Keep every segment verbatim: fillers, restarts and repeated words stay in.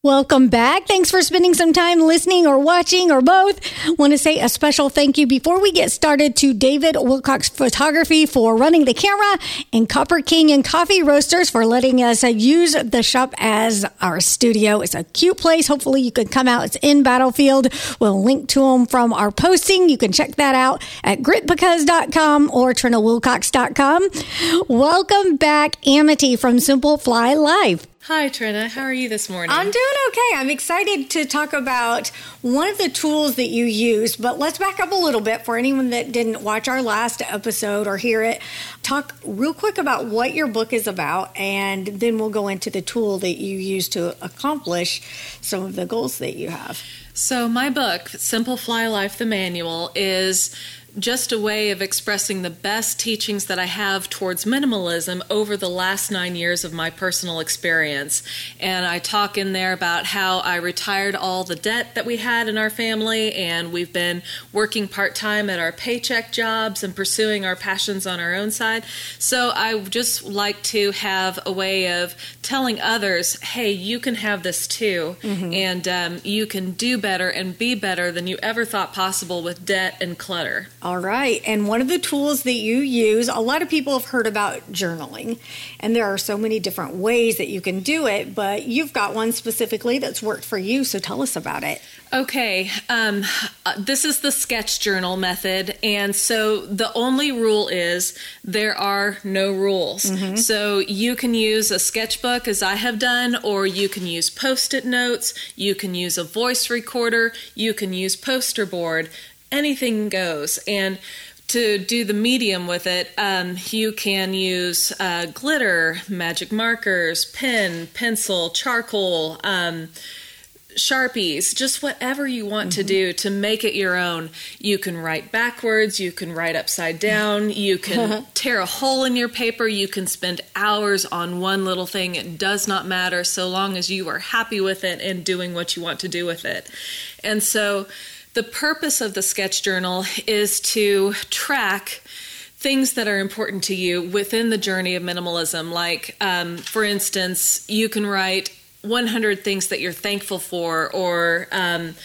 Welcome back. Thanks for spending some time listening or watching or both. Want to say a special thank you before we get started to David Wilcox Photography for running the camera and Copper King and Coffee Roasters for letting us uh, use the shop as our studio. It's a cute place. Hopefully you can come out. It's in Battlefield. We'll link to them from our posting. You can check that out at grit because dot com or trina wilcox dot com. Welcome back, Amity from Simple Fly Life. Hi, Trina. How are you this morning? I'm doing okay. I'm excited to talk about one of the tools that you use, but let's back up a little bit for anyone that didn't watch our last episode or hear it. Talk real quick about what your book is about, and then we'll go into the tool that you use to accomplish some of the goals that you have. So my book, Simple Fly Life, the Manual, is just a way of expressing the best teachings that I have towards minimalism over the last nine years of my personal experience. And I talk in there about how I retired all the debt that we had in our family, and we've been working part-time at our paycheck jobs and pursuing our passions on our own side. So I just like to have a way of telling others, hey, you can have this too, mm-hmm. and um, you can do better and be better than you ever thought possible with debt and clutter. All right. And one of the tools that you use, a lot of people have heard about journaling, and there are so many different ways that you can do it, but you've got one specifically that's worked for you. So tell us about it. Okay. Um, this is the sketch journal method. And so the only rule is there are no rules. Mm-hmm. So you can use a sketchbook as I have done, or you can use Post-it notes. You can use a voice recorder. You can use poster board. Anything goes. And to do the medium with it, um, you can use uh, glitter, magic markers, pen, pencil, charcoal, um, Sharpies, just whatever you want mm-hmm. to do to make it your own. You can write backwards, you can write upside down, you can tear a hole in your paper, you can spend hours on one little thing. It does not matter so long as you are happy with it and doing what you want to do with it. And so the purpose of the sketch journal is to track things that are important to you within the journey of minimalism. Like, um, for instance, you can write one hundred things that you're thankful for, or um,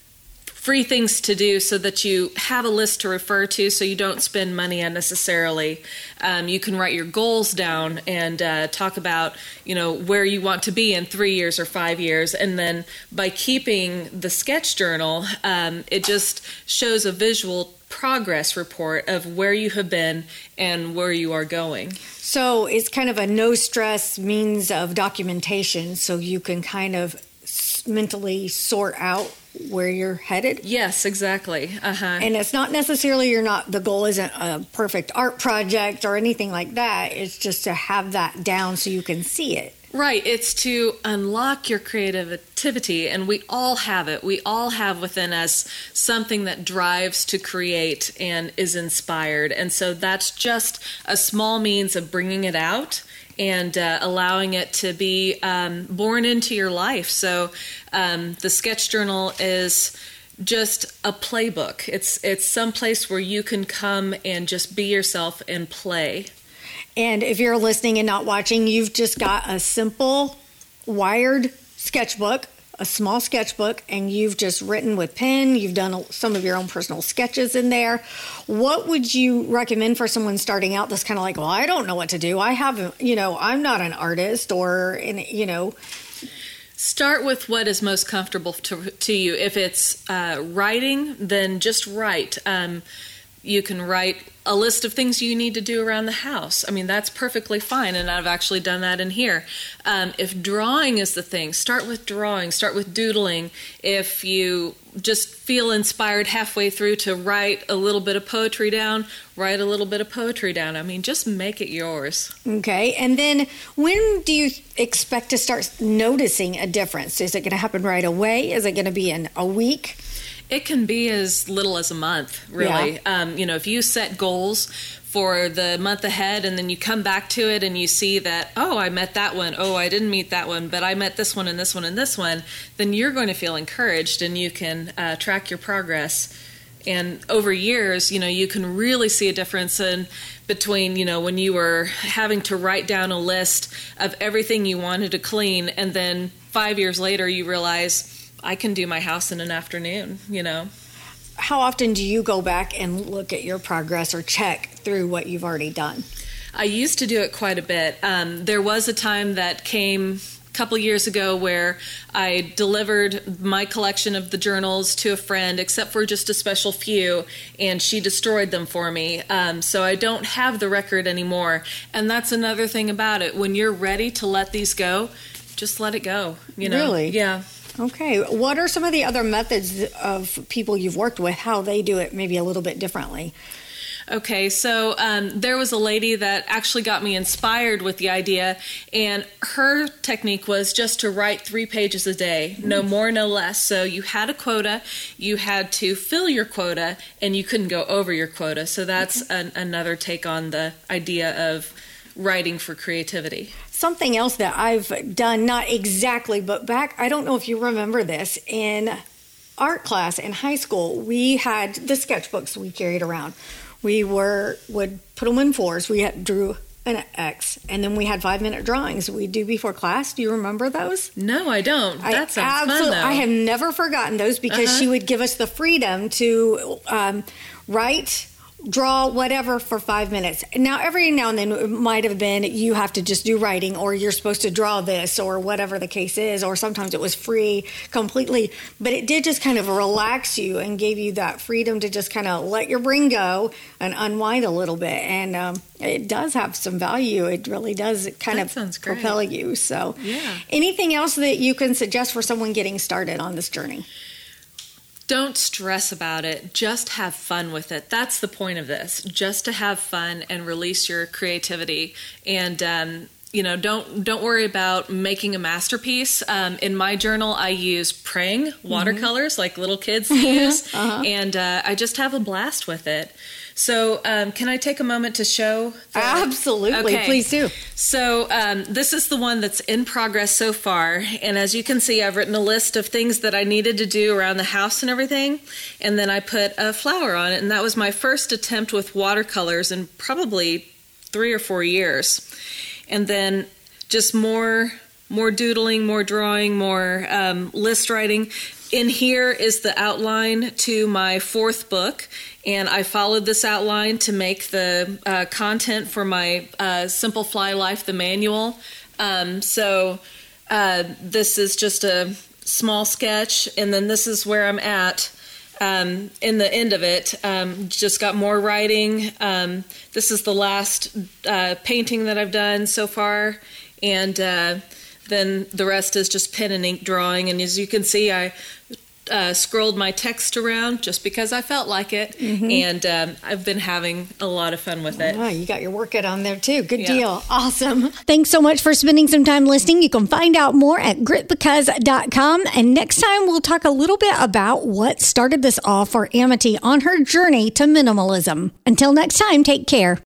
free things to do, so that you have a list to refer to so you don't spend money unnecessarily. Um, you can write your goals down and uh, talk about, you know, where you want to be in three years or five years. And then by keeping the sketch journal, um, it just shows a visual progress report of where you have been and where you are going. So it's kind of a no-stress means of documentation, so you can kind of mentally sort out where you're headed. Yes, exactly. Uh-huh. And it's not necessarily you're not, the goal isn't a perfect art project or anything like that. It's just to have that down so you can see it. Right. It's to unlock your creativity, and we all have it. We all have within us something that drives to create and is inspired. And so that's just a small means of bringing it out and uh, allowing it to be um, born into your life. So um, the sketch journal is just a playbook. It's it's some place where you can come and just be yourself and play. And if you're listening and not watching, you've just got a simple wired sketchbook, a small sketchbook, and you've just written with pen. You've done some of your own personal sketches in there. What would you recommend for someone starting out that's kind of like, well, I don't know what to do. I haven't, you know, I'm not an artist, or, you know. Start with what is most comfortable to, to you. If it's uh, writing, then just write. Um, you can write a list of things you need to do around the house. I mean, that's perfectly fine, and I've actually done that in here. Um, if drawing is the thing, start with drawing, start with doodling. If you just feel inspired halfway through to write a little bit of poetry down, write a little bit of poetry down. I mean, just make it yours. Okay, and then when do you expect to start noticing a difference? Is it going to happen right away? Is it going to be in a week? It can be as little as a month, really. Yeah. Um, you know, if you set goals for the month ahead and then you come back to it and you see that, oh, I met that one, oh, I didn't meet that one, but I met this one and this one and this one, then you're going to feel encouraged, and you can uh, track your progress. And over years, you know, you can really see a difference in between, you know, when you were having to write down a list of everything you wanted to clean, and then five years later, you realize I can do my house in an afternoon, you know. How often do you go back and look at your progress or check through what you've already done? I used to do it quite a bit. Um, there was a time that came a couple years ago where I delivered my collection of the journals to a friend, except for just a special few, and she destroyed them for me. Um, so I don't have the record anymore. And that's another thing about it. When you're ready to let these go, just let it go. You know? Really? Yeah. Okay. What are some of the other methods of people you've worked with, how they do it maybe a little bit differently? Okay, so um, there was a lady that actually got me inspired with the idea, and her technique was just to write three pages a day, no more, no less. So you had a quota, you had to fill your quota, and you couldn't go over your quota. So that's an, another take on the idea of writing for creativity. Something else that I've done, not exactly, but back, I don't know if you remember this, in art class in high school, we had the sketchbooks we carried around. We were would put them in fours. We had, drew an X, and then we had five minute drawings we do before class. Do you remember those? No, I don't. That I sounds fun, though. I have never forgotten those because Uh-huh. she would give us the freedom to um, write, draw, whatever for five minutes. Now, every now and then it might have been you have to just do writing, or you're supposed to draw this, or whatever the case is, or sometimes it was free completely. But it did just kind of relax you and gave you that freedom to just kind of let your brain go and unwind a little bit. And um, it does have some value. It really does kind That of sounds great. propel you. So, Yeah. anything else that you can suggest for someone getting started on this journey? Don't stress about it. Just have fun with it. That's the point of this. Just to have fun and release your creativity. And um, you know, don't don't worry about making a masterpiece. Um, in my journal, I use praying watercolors mm-hmm. like little kids use, uh-huh. and uh, I just have a blast with it. So um, can I take a moment to show? The... Absolutely. Okay. Please do. So um, this is the one that's in progress so far. And as you can see, I've written a list of things that I needed to do around the house and everything. And then I put a flower on it. And that was my first attempt with watercolors in probably three or four years. And then just more, more doodling, more drawing, more um, list writing. In here is the outline to my fourth book, and I followed this outline to make the uh, content for my uh, Simple Fly Life, the manual. Um, so uh, this is just a small sketch, and then this is where I'm at um, in the end of it. Um, just got more writing. Um, this is the last uh, painting that I've done so far, and uh, then the rest is just pen and ink drawing. And as you can see, I uh, scrolled my text around just because I felt like it. Mm-hmm. And um, I've been having a lot of fun with it. Oh, you got your workout on there too. Good Yeah. deal. Awesome. Thanks so much for spending some time listening. You can find out more at grit because dot com. And next time we'll talk a little bit about what started this off for Amity on her journey to minimalism. Until next time, take care.